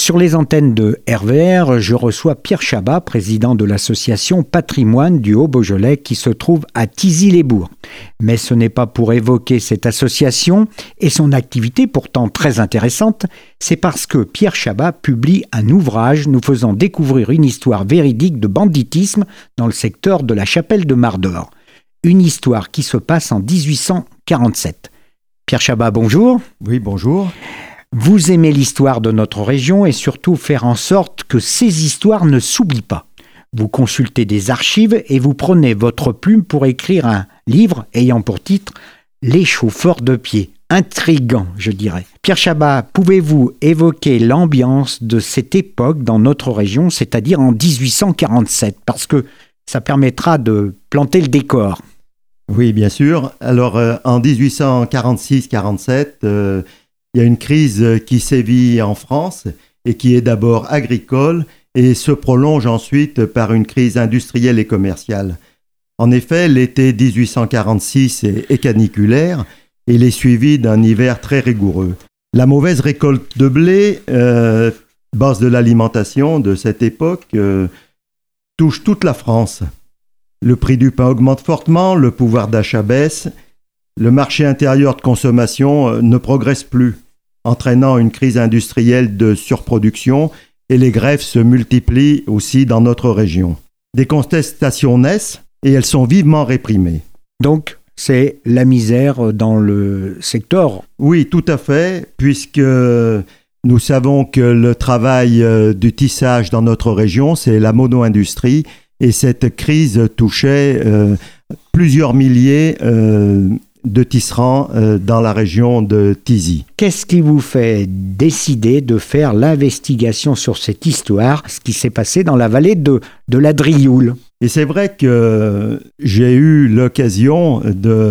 Sur les antennes de RVR, je reçois Pierre Chabat, président de l'association Patrimoine du Haut-Beaujolais qui se trouve à Thizy-les-Bourgs. Mais ce n'est pas pour évoquer cette association et son activité pourtant très intéressante, c'est parce que Pierre Chabat publie un ouvrage nous faisant découvrir une histoire véridique de banditisme dans le secteur de la chapelle de Mardor. Une histoire qui se passe en 1847. Pierre Chabat, bonjour. Oui, bonjour. Vous aimez l'histoire de notre région et surtout faire en sorte que ces histoires ne s'oublient pas. Vous consultez des archives et vous prenez votre plume pour écrire un livre ayant pour titre « Les chauffeurs de pied ». Intriguant, je dirais. Pierre Chabat, pouvez-vous évoquer l'ambiance de cette époque dans notre région, c'est-à-dire en 1847, parce que ça permettra de planter le décor. Oui, bien sûr. Alors, en 1846-47, il y a une crise qui sévit en France et qui est d'abord agricole et se prolonge ensuite par une crise industrielle et commerciale. En effet, l'été 1846 est caniculaire et il est suivi d'un hiver très rigoureux. La mauvaise récolte de blé, base de l'alimentation de cette époque, touche toute la France. Le prix du pain augmente fortement, le pouvoir d'achat baisse. Le marché intérieur de consommation ne progresse plus, entraînant une crise industrielle de surproduction et les grèves se multiplient aussi dans notre région. Des contestations naissent et elles sont vivement réprimées. Donc, c'est la misère dans le secteur. Oui, tout à fait, puisque nous savons que le travail du tissage dans notre région, c'est la mono-industrie et cette crise touchait plusieurs milliers de tisserands dans la région de Thizy. Qu'est-ce qui vous fait décider de faire l'investigation sur cette histoire, ce qui s'est passé dans la vallée de la Drioule? Et c'est vrai que j'ai eu l'occasion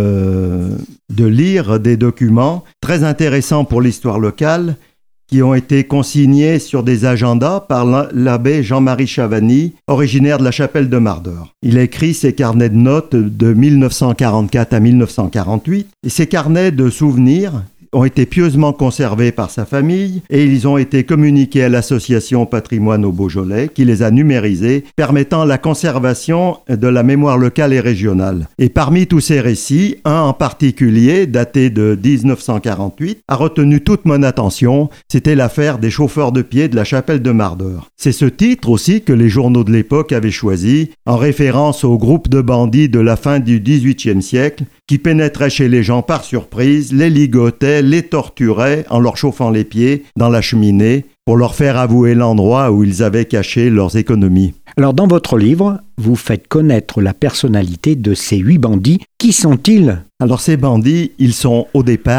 de lire des documents très intéressants pour l'histoire locale qui ont été consignés sur des agendas par l'abbé Jean-Marie Chavani, originaire de la chapelle de Mardor. Il a écrit ses carnets de notes de 1944 à 1948, et ces carnets de souvenirs ont été pieusement conservés par sa famille et ils ont été communiqués à l'association Patrimoine au Beaujolais qui les a numérisés, permettant la conservation de la mémoire locale et régionale. Et parmi tous ces récits, un en particulier, daté de 1948, a retenu toute mon attention, c'était l'affaire des chauffeurs de pied de la chapelle de Mardor. C'est ce titre aussi que les journaux de l'époque avaient choisi, en référence au groupe de bandits de la fin du XVIIIe siècle, qui pénétraient chez les gens par surprise, les ligotaient, les torturaient en leur chauffant les pieds dans la cheminée pour leur faire avouer l'endroit où ils avaient caché leurs économies. Alors dans votre livre, vous faites connaître la personnalité de ces 8 bandits. Qui sont-ils? Alors ces bandits, ils sont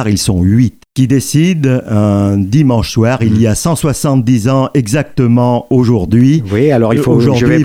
8, qui décident un dimanche soir, il y a 170 ans exactement aujourd'hui. Oui, alors il faut aujourd'hui,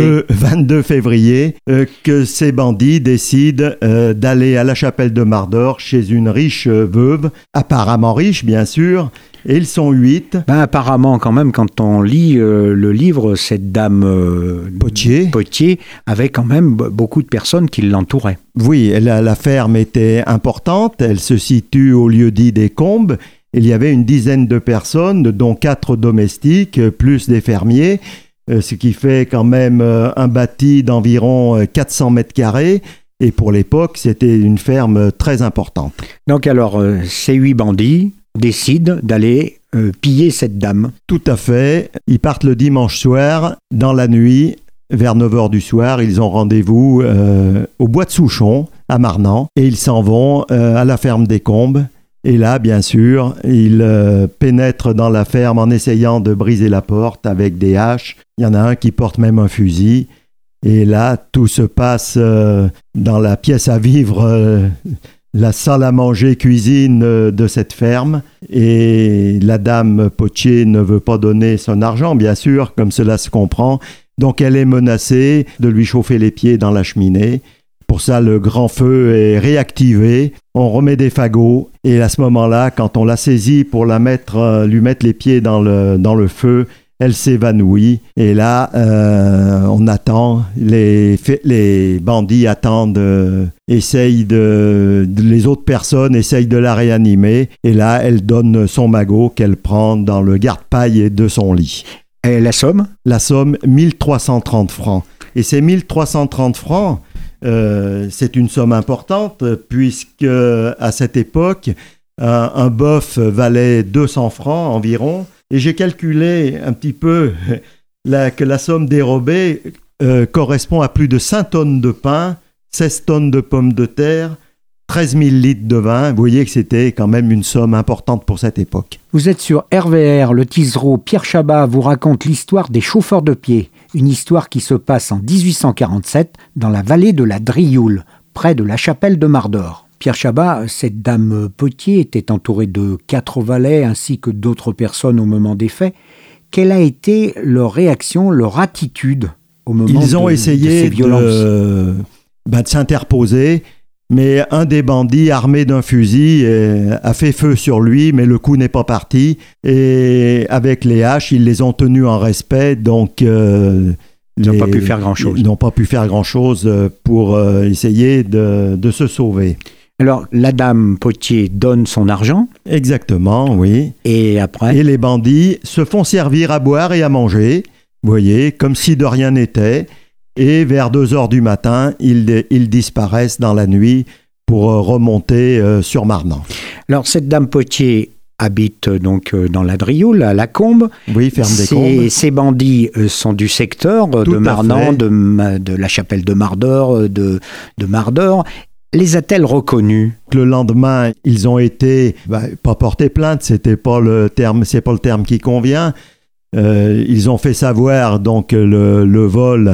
22 février, que ces bandits décident d'aller à la chapelle de Mardor chez une riche veuve, apparemment riche bien sûr, et ils sont 8. Apparemment, quand même, quand on lit le livre, cette dame Potier avait quand même beaucoup de personnes qui l'entouraient. Oui, la ferme était importante, elle se situe au lieu-dit des Combes. Il y avait une dizaine de personnes, dont 4 domestiques, plus des fermiers, ce qui fait quand même un bâti d'environ 400 mètres carrés. Et pour l'époque, c'était une ferme très importante. Donc alors, ces 8 bandits décident d'aller piller cette dame. Tout à fait. Ils partent le dimanche soir, dans la nuit, vers 9h du soir. Ils ont rendez-vous au bois de Souchon, à Marnant, et ils s'en vont à la ferme des Combes. Et là, bien sûr, ils pénètrent dans la ferme en essayant de briser la porte avec des haches. Il y en a un qui porte même un fusil. Et là, tout se passe dans la pièce à vivre, la salle à manger cuisine de cette ferme. Et la dame Potier ne veut pas donner son argent, bien sûr, comme cela se comprend. Donc elle est menacée de lui chauffer les pieds dans la cheminée. Pour ça, le grand feu est réactivé. On remet des fagots. Et à ce moment-là, quand on la saisit pour lui mettre les pieds dans le feu, elle s'évanouit. Et là, on attend, les bandits attendent, les autres personnes essayent de la réanimer. Et là, elle donne son magot qu'elle prend dans le garde-paille de son lit. Et la somme ? La somme, 1330 francs. Et ces 1330 francs, c'est une somme importante, puisque à cette époque, un bœuf valait 200 francs environ. Et j'ai calculé un petit peu que la somme dérobée correspond à plus de 5 tonnes de pain, 16 tonnes de pommes de terre, 13 000 litres de vin. Vous voyez que c'était quand même une somme importante pour cette époque. Vous êtes sur RVR, le Tisereau. Pierre Chabat vous raconte l'histoire des chauffeurs de pied. Une histoire qui se passe en 1847 dans la vallée de la Drioule, près de la chapelle de Mardor. Pierre Chabat, cette dame Potier était entourée de 4 valets ainsi que d'autres personnes au moment des faits. Quelle a été leur réaction, leur attitude au moment Ils ont essayé de ces violences de s'interposer, mais un des bandits armé d'un fusil a fait feu sur lui, mais le coup n'est pas parti. Et avec les haches, ils les ont tenus en respect, donc ils n'ont pas pu faire grand-chose. Ils n'ont pas pu faire grand-chose pour essayer de se sauver. Alors, la dame Potier donne son argent. Exactement, oui. Et après ? Et les bandits se font servir à boire et à manger, vous voyez, comme si de rien n'était. Et vers 2h du matin, ils disparaissent dans la nuit pour remonter sur Marnant. Alors, cette dame Potier habite donc dans la Drioule, à la Combe. Oui, ferme des Combes. Ces bandits sont du secteur de Marnant, de la chapelle de Mardor, de Mardor. Les a-t-elle reconnus ? Le lendemain, ils ont été, pas portés plainte, c'est pas le terme qui convient. Ils ont fait savoir donc le vol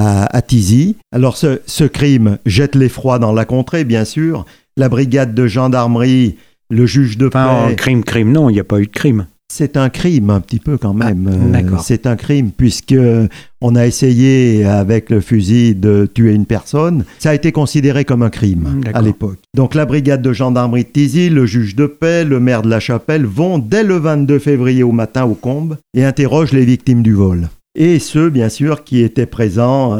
à Tizy. Alors ce crime jette l'effroi dans la contrée, bien sûr. La brigade de gendarmerie, le juge de paix... Crime, non, il n'y a pas eu de crime. C'est un crime un petit peu quand même. D'accord. C'est un crime puisque on a essayé avec le fusil de tuer une personne. Ça a été considéré comme un crime à l'époque. Donc la brigade de gendarmerie de Tizy, le juge de paix, le maire de la Chapelle vont dès le 22 février au matin aux Combes et interrogent les victimes du vol. Et ceux, bien sûr, qui étaient présents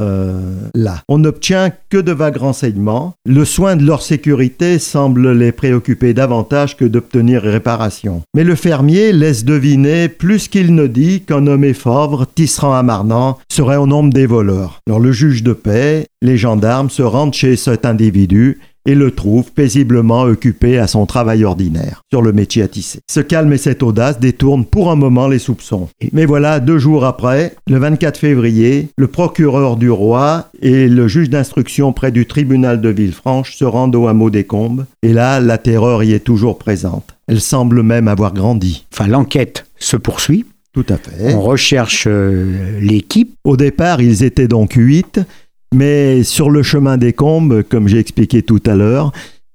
là. On n'obtient que de vagues renseignements. Le soin de leur sécurité semble les préoccuper davantage que d'obtenir réparation. Mais le fermier laisse deviner, plus qu'il ne dit, qu'un nommé Favre, tisserand à Marnant, serait au nombre des voleurs. Alors le juge de paix, les gendarmes se rendent chez cet individu et le trouve paisiblement occupé à son travail ordinaire, sur le métier à tisser. Ce calme et cette audace détournent pour un moment les soupçons. Mais voilà, 2 jours après, le 24 février, le procureur du roi et le juge d'instruction près du tribunal de Villefranche se rendent au hameau des Combes. Et là, la terreur y est toujours présente. Elle semble même avoir grandi. Enfin, l'enquête se poursuit. Tout à fait. On recherche l'équipe. Au départ, ils étaient donc 8. Mais sur le chemin des Combes, comme j'ai expliqué tout à l'heure,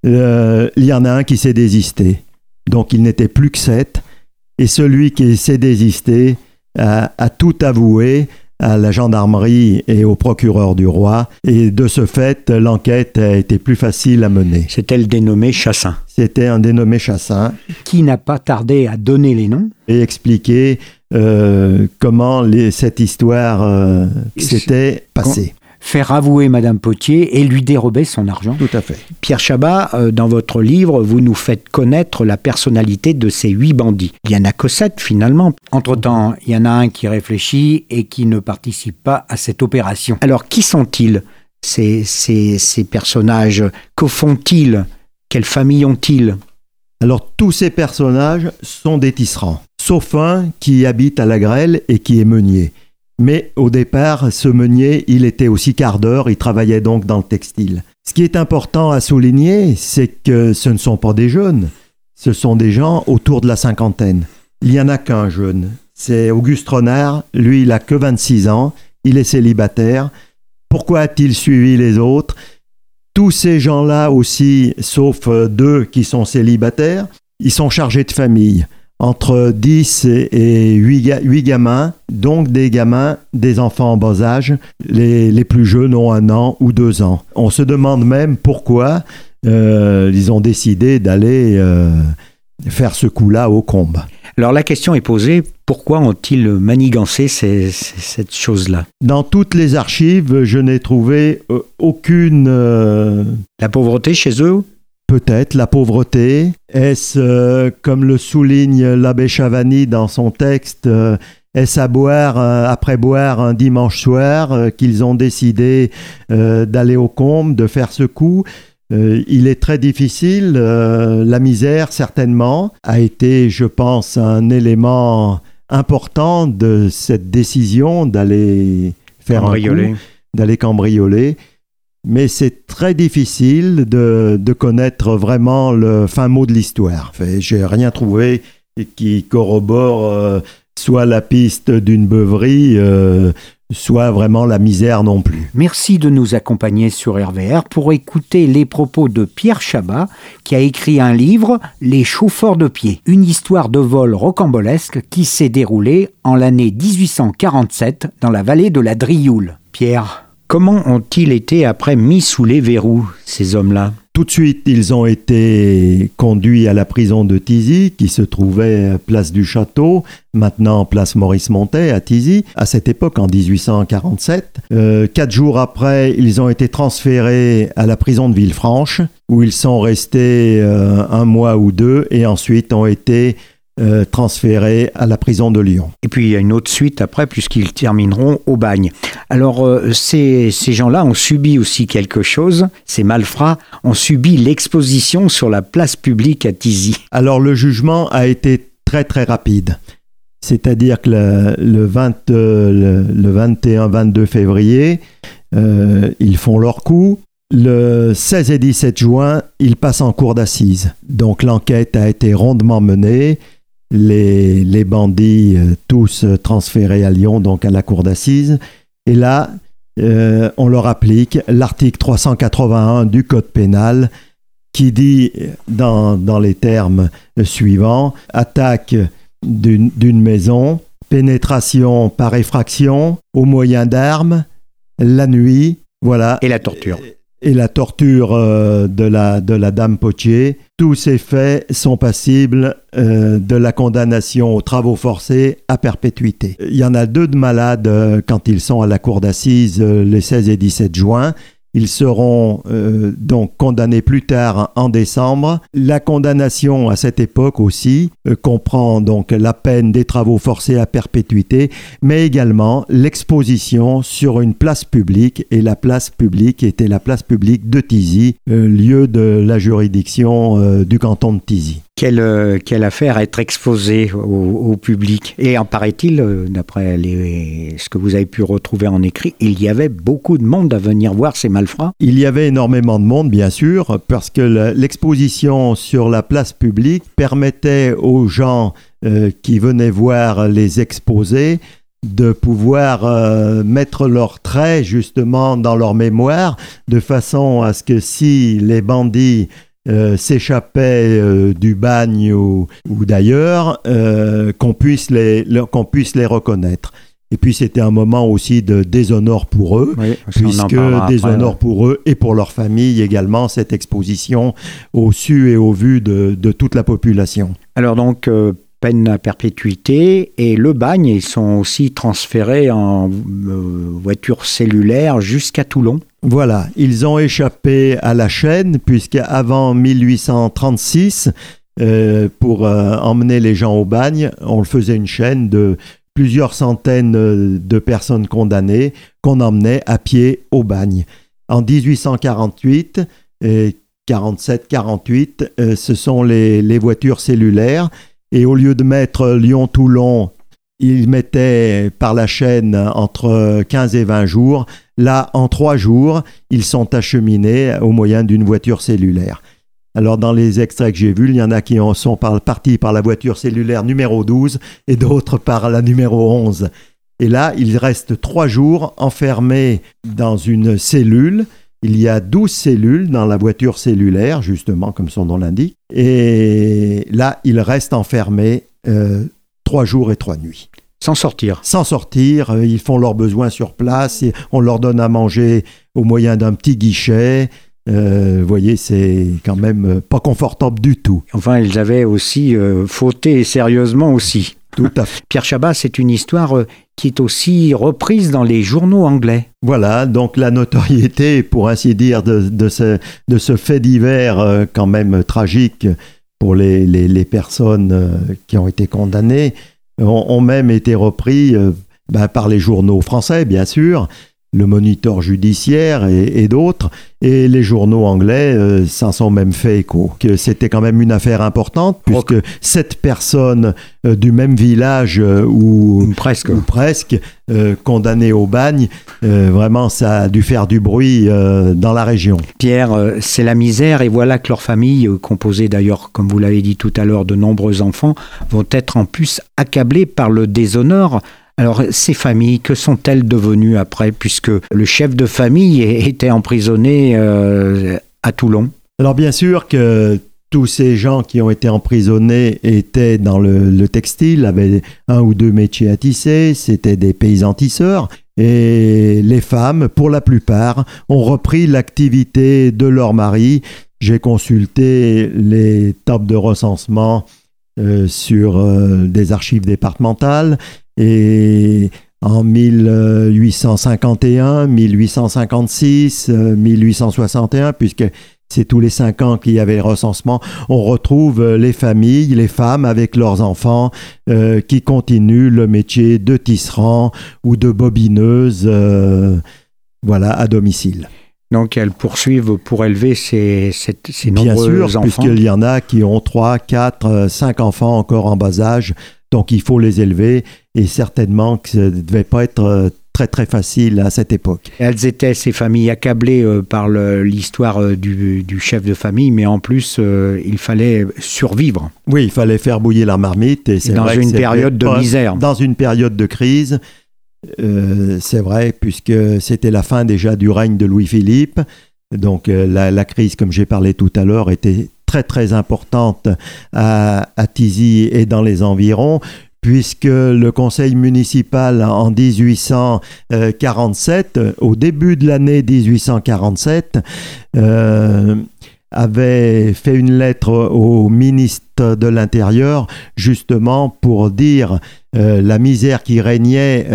il y en a un qui s'est désisté. Donc il n'était plus que 7. Et celui qui s'est désisté a tout avoué à la gendarmerie et au procureur du roi. Et de ce fait, l'enquête a été plus facile à mener. C'était le dénommé Chassin. C'était un dénommé Chassin. Qui n'a pas tardé à donner les noms. Et expliquer comment cette histoire s'était passée. Faire avouer Madame Potier et lui dérober son argent. Tout à fait. Pierre Chabat, dans votre livre, vous nous faites connaître la personnalité de ces 8 bandits. Il n'y en a que 7 finalement. Entre-temps, il y en a un qui réfléchit et qui ne participe pas à cette opération. Alors, qui sont-ils, ces personnages ? Que font-ils ? Quelle famille ont-ils ? Alors, tous ces personnages sont des tisserands, sauf un qui habite à la Grêle et qui est meunier. Mais au départ, ce meunier, il était aussi cardeur, il travaillait donc dans le textile. Ce qui est important à souligner, c'est que ce ne sont pas des jeunes, ce sont des gens autour de la cinquantaine. Il n'y en a qu'un jeune, c'est Auguste Renard, lui il a que 26 ans, il est célibataire. Pourquoi a-t-il suivi les autres ? Tous ces gens-là aussi, sauf 2 qui sont célibataires, ils sont chargés de famille. Entre 10 et 8 gamins, donc des gamins, des enfants en bas âge. Les plus jeunes ont 1 an ou 2 ans. On se demande même pourquoi ils ont décidé d'aller faire ce coup-là au Combe. Alors la question est posée, pourquoi ont-ils manigancé cette chose-là ? Dans toutes les archives, je n'ai trouvé aucune... La pauvreté chez eux ? Peut-être la pauvreté. Est-ce, comme le souligne l'abbé Chavani dans son texte, est-ce à boire, après boire un dimanche soir, qu'ils ont décidé d'aller au Combe, de faire ce coup ? Il est très difficile. La misère, certainement, a été, je pense, un élément important de cette décision d'aller faire cambrioler. Un coup, d'aller cambrioler. Mais c'est très difficile de connaître vraiment le fin mot de l'histoire. J'ai rien trouvé qui corrobore soit la piste d'une beuverie, soit vraiment la misère non plus. Merci de nous accompagner sur RVR pour écouter les propos de Pierre Chabat, qui a écrit un livre, Les chauffeurs de pied, une histoire de vol rocambolesque qui s'est déroulée en l'année 1847 dans la vallée de la Drioule. Pierre, comment ont-ils été après mis sous les verrous, ces hommes-là ? Tout de suite, ils ont été conduits à la prison de Thizy, qui se trouvait place du Château, maintenant place Maurice-Montet à Thizy, à cette époque en 1847. 4 jours après, ils ont été transférés à la prison de Villefranche, où ils sont restés 1 mois ou 2, et ensuite ont été transférés à la prison de Lyon. Et puis il y a une autre suite après, puisqu'ils termineront au bagne. Alors ces gens-là ont subi aussi quelque chose, ces malfrats ont subi l'exposition sur la place publique à Thizy. Alors le jugement a été très très rapide. C'est-à-dire que le 21-22 février, ils font leur coup. Le 16 et 17 juin, ils passent en cour d'assises. Donc l'enquête a été rondement menée. Les bandits, tous transférés à Lyon, donc à la cour d'assises. Et là, on leur applique l'article 381 du Code pénal qui dit, dans les termes suivants, attaque d'une maison, pénétration par effraction, au moyen d'armes, la nuit, voilà. Et la torture. Et la torture de la dame Potier. Tous ces faits sont passibles de la condamnation aux travaux forcés à perpétuité. Il y en a 2 de malades quand ils sont à la cour d'assises les 16 et 17 juin. Ils seront donc condamnés plus tard en décembre. La condamnation à cette époque aussi comprend donc la peine des travaux forcés à perpétuité, mais également l'exposition sur une place publique. Et la place publique était la place publique de Thizy, lieu de la juridiction du canton de Thizy. Quelle affaire être exposée au public. Et en paraît-il, d'après ce que vous avez pu retrouver en écrit, il y avait beaucoup de monde à venir voir ces malfrats. Il y avait énormément de monde, bien sûr, parce que l'exposition sur la place publique permettait aux gens qui venaient voir les exposés de pouvoir mettre leurs traits justement dans leur mémoire, de façon à ce que si les bandits s'échappaient du bagne ou d'ailleurs, qu'on puisse les reconnaître. Et puis c'était un moment aussi de déshonneur pour eux, oui, puisque déshonneur pour eux et pour leur famille également, cette exposition au su et au vu de toute la population. Alors donc, peine à perpétuité, et le bagne, ils sont aussi transférés en voiture cellulaire jusqu'à Toulon. Voilà, ils ont échappé à la chaîne, puisqu'avant 1836, pour emmener les gens au bagne, on faisait une chaîne de plusieurs centaines de personnes condamnées qu'on emmenait à pied au bagne. En 1848, 47-48, ce sont les voitures cellulaires, et au lieu de mettre Lyon-Toulon, ils mettaient par la chaîne entre 15 et 20 jours. Là, en 3 jours, ils sont acheminés au moyen d'une voiture cellulaire. Alors, dans les extraits que j'ai vus, il y en a qui sont partis par la voiture cellulaire numéro 12 et d'autres par la numéro 11. Et là, ils restent 3 jours enfermés dans une cellule. Il y a 12 cellules dans la voiture cellulaire, justement, comme son nom l'indique. Et là, ils restent enfermés 3 jours et 3 nuits. Sans sortir. Sans sortir, ils font leurs besoins sur place, et on leur donne à manger au moyen d'un petit guichet. Vous voyez, c'est quand même pas confortable du tout. Enfin, ils avaient aussi fauté sérieusement aussi. Tout à fait. Pierre Chabat, c'est une histoire qui est aussi reprise dans les journaux anglais. Voilà, donc la notoriété, pour ainsi dire, de ce fait divers quand même tragique pour les personnes qui ont été condamnées, ont même été repris par les journaux français, bien sûr, le Moniteur judiciaire et d'autres, et les journaux anglais s'en sont même fait écho. Que c'était quand même une affaire importante, puisque 7 personnes du même village ou presque condamnées au bagne, vraiment ça a dû faire du bruit dans la région. Pierre, c'est la misère, et voilà que leur famille, composée d'ailleurs, comme vous l'avez dit tout à l'heure, de nombreux enfants, vont être en plus accablés par le déshonneur. Alors, ces familles, que sont-elles devenues après, puisque le chef de famille était emprisonné à Toulon? Alors, bien sûr que tous ces gens qui ont été emprisonnés étaient dans le textile, avaient 1 ou 2 métiers à tisser, c'était des paysans tisseurs. Et les femmes, pour la plupart, ont repris l'activité de leur mari. J'ai consulté les tables de recensement sur des archives départementales. Et en 1851, 1856, 1861, puisque c'est tous les 5 ans qu'il y avait le recensement, on retrouve les familles, les femmes avec leurs enfants qui continuent le métier de tisserand ou de bobineuse à domicile. Donc elles poursuivent pour élever ces nombreux enfants. Bien sûr, puisqu'il y en a qui ont 3, 4, 5 enfants encore en bas âge. Donc il faut les élever, et certainement que ça ne devait pas être très très facile à cette époque. Elles étaient, ces familles, accablées par l'histoire du chef de famille, mais en plus il fallait survivre. Oui, il fallait faire bouillir la marmite. Et dans une période de misère. Dans une période de crise, c'est vrai, puisque c'était la fin déjà du règne de Louis-Philippe. Donc la crise, comme j'ai parlé tout à l'heure, était très très importante à Thizy et dans les environs, puisque le conseil municipal en 1847, au début de l'année 1847, avait fait une lettre au ministre de l'Intérieur justement pour dire la misère qui régnait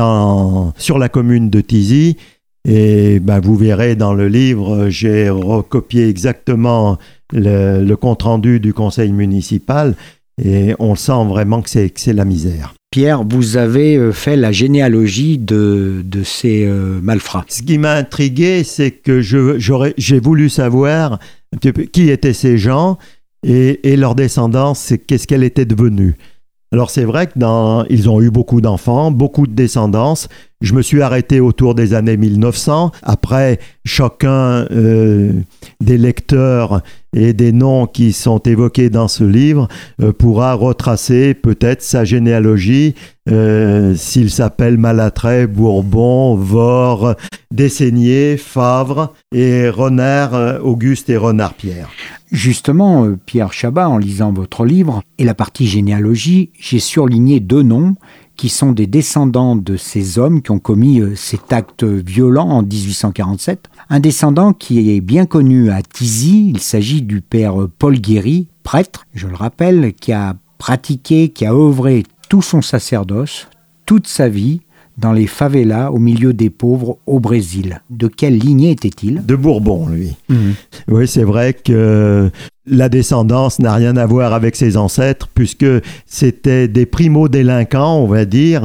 sur la commune de Thizy. Et vous verrez dans le livre, j'ai recopié exactement le compte-rendu du conseil municipal, et on sent vraiment que c'est la misère. Pierre, vous avez fait la généalogie de ces malfrats. Ce qui m'a intrigué, c'est que j'ai voulu savoir un petit peu qui étaient ces gens et leur descendance, qu'est-ce qu'elle était devenue. Alors c'est vrai qu'ils ont eu beaucoup d'enfants, beaucoup de descendance. Je me suis arrêté autour des années 1900. Après, chacun des lecteurs et des noms qui sont évoqués dans ce livre pourra retracer peut-être sa généalogie, s'il s'appelle Malatray, Bourbon, Vore, Desseigné, Favre et Renard Auguste et Renard Pierre. Justement, Pierre Chabat, en lisant votre livre et la partie généalogie, j'ai surligné 2 noms qui sont des descendants de ces hommes qui ont commis cet acte violent en 1847. Un descendant qui est bien connu à Thizy, il s'agit du père Paul Guéry, prêtre, je le rappelle, qui a pratiqué, qui a œuvré tout son sacerdoce, toute sa vie, dans les favelas au milieu des pauvres au Brésil. De quelle lignée était-il ? De Bourbon, lui. Oui, c'est vrai que la descendance n'a rien à voir avec ses ancêtres, puisque c'était des primo-délinquants, on va dire,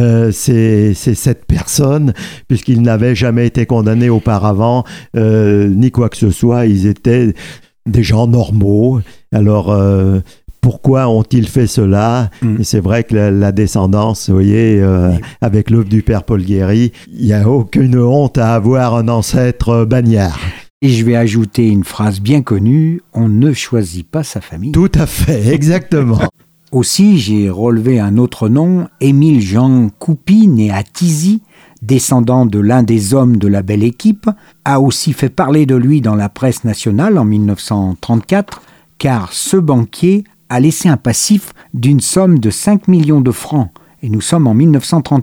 ces 7 personnes, puisqu'ils n'avaient jamais été condamnés auparavant, ni quoi que ce soit. Ils étaient des gens normaux. Alors, pourquoi ont-ils fait cela ? Et c'est vrai que la descendance, vous voyez, avec l'œuvre du père Paul Guéry, il n'y a aucune honte à avoir un ancêtre bagnard. Et je vais ajouter une phrase bien connue, on ne choisit pas sa famille. Tout à fait, exactement. Aussi, j'ai relevé un autre nom, Émile Jean Coupy, né à Thizy, descendant de l'un des hommes de la Belle Équipe, a aussi fait parler de lui dans la presse nationale en 1934, car ce banquier a laissé un passif d'une somme de 5 millions de francs, et nous sommes en 1934.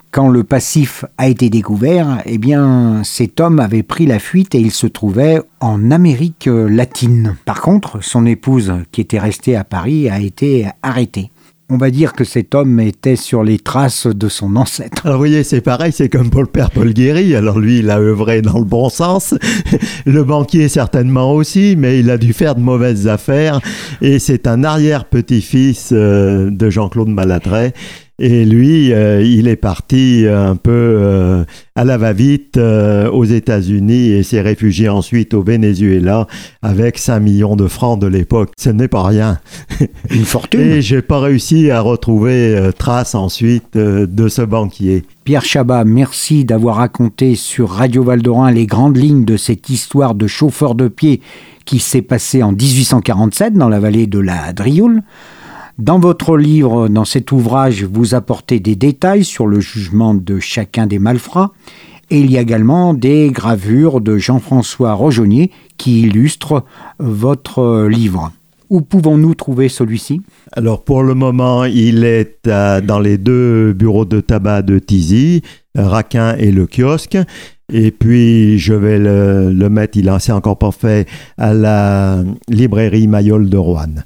Quand le passif a été découvert, eh bien, cet homme avait pris la fuite et il se trouvait en Amérique latine. Par contre, son épouse, qui était restée à Paris, a été arrêtée. On va dire que cet homme était sur les traces de son ancêtre. Alors vous voyez, c'est pareil, c'est comme pour le père Paul Guéry. Alors lui, il a œuvré dans le bon sens. Le banquier certainement aussi, mais il a dû faire de mauvaises affaires. Et c'est un arrière-petit-fils de Jean-Claude Malatray. Et lui, il est parti un peu à la va-vite aux États-Unis et s'est réfugié ensuite au Venezuela avec 5 millions de francs de l'époque. Ce n'est pas rien. Une fortune. Et j'ai pas réussi à retrouver trace ensuite de ce banquier. Pierre Chabat, merci d'avoir raconté sur Radio Val-d'Orin les grandes lignes de cette histoire de chauffeur de pied qui s'est passée en 1847 dans la vallée de la Drioule. Dans votre livre, dans cet ouvrage, vous apportez des détails sur le jugement de chacun des malfrats et il y a également des gravures de Jean-François Rojonnier qui illustrent votre livre. Où pouvons-nous trouver celui-ci ? Alors pour le moment, il est dans les 2 bureaux de tabac de Thizy, Raquin et le kiosque. Et puis je vais le mettre, c'est encore pas fait, à la librairie Mayol de Roanne.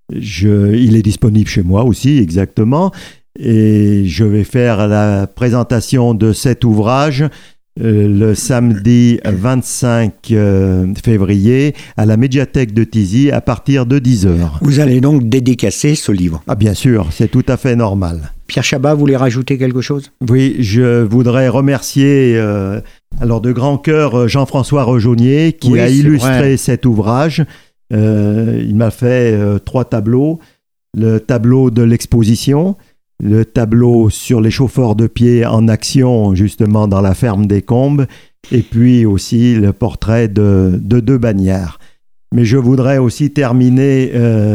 Il est disponible chez moi aussi, exactement. Et je vais faire la présentation de cet ouvrage le samedi 25 février à la médiathèque de Thizy à partir de 10h. Vous allez donc dédicacer ce livre ? Ah bien sûr, c'est tout à fait normal. Pierre Chabat, vous voulez rajouter quelque chose ? Oui, je voudrais remercier alors de grand cœur Jean-François Rojonnier qui a illustré cet ouvrage. Il m'a fait 3 tableaux. Le tableau de l'exposition, le tableau sur les chauffeurs de pied en action justement dans la ferme des Combes et puis aussi le portrait de 2 bannières. Mais je voudrais aussi terminer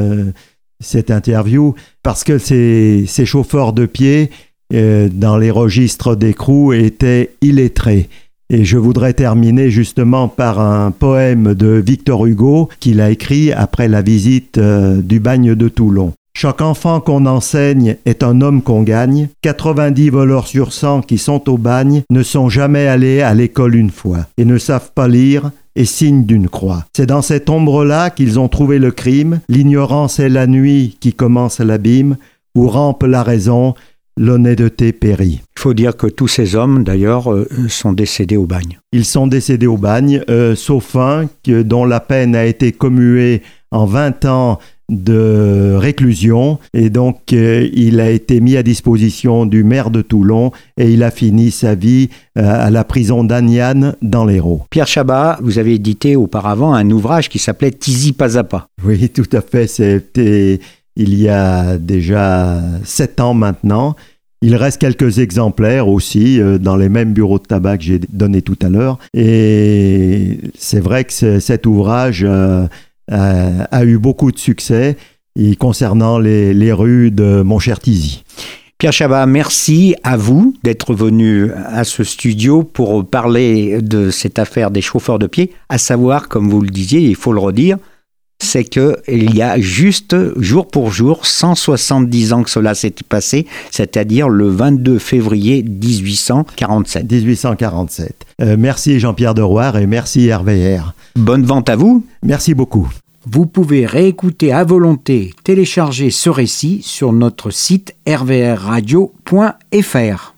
cette interview parce que ces chauffeurs de pied dans les registres d'écrou étaient illettrés. Et je voudrais terminer justement par un poème de Victor Hugo qu'il a écrit après la visite du bagne de Toulon. Chaque enfant qu'on enseigne est un homme qu'on gagne. 90 voleurs sur 100 qui sont au bagne ne sont jamais allés à l'école une fois et ne savent pas lire et signe d'une croix. C'est dans cette ombre-là qu'ils ont trouvé le crime. L'ignorance est la nuit qui commence l'abîme où rampe la raison. L'honnêteté périt. Il faut dire que tous ces hommes, d'ailleurs, sont décédés au bagne. Ils sont décédés au bagne, sauf un dont la peine a été commuée en 20 ans de réclusion. Et donc, il a été mis à disposition du maire de Toulon et il a fini sa vie à la prison d'Aniane dans l'Hérault. Pierre Chabat, vous avez édité auparavant un ouvrage qui s'appelait Thizy pas à pas. Oui, tout à fait. C'était il y a déjà 7 ans maintenant. Il reste quelques exemplaires aussi dans les mêmes bureaux de tabac que j'ai donné tout à l'heure. Et c'est vrai que cet ouvrage a eu beaucoup de succès concernant les rues de mon cher Thizy. Pierre Chabat, merci à vous d'être venu à ce studio pour parler de cette affaire des chauffeurs de pied, à savoir, comme vous le disiez, il faut le redire, c'est qu'il y a juste, jour pour jour, 170 ans que cela s'est passé, c'est-à-dire le 22 février 1847. 1847. Merci Jean-Pierre Deroire et merci RVR. Bonne vente à vous. Merci beaucoup. Vous pouvez réécouter à volonté, télécharger ce récit sur notre site rvrradio.fr.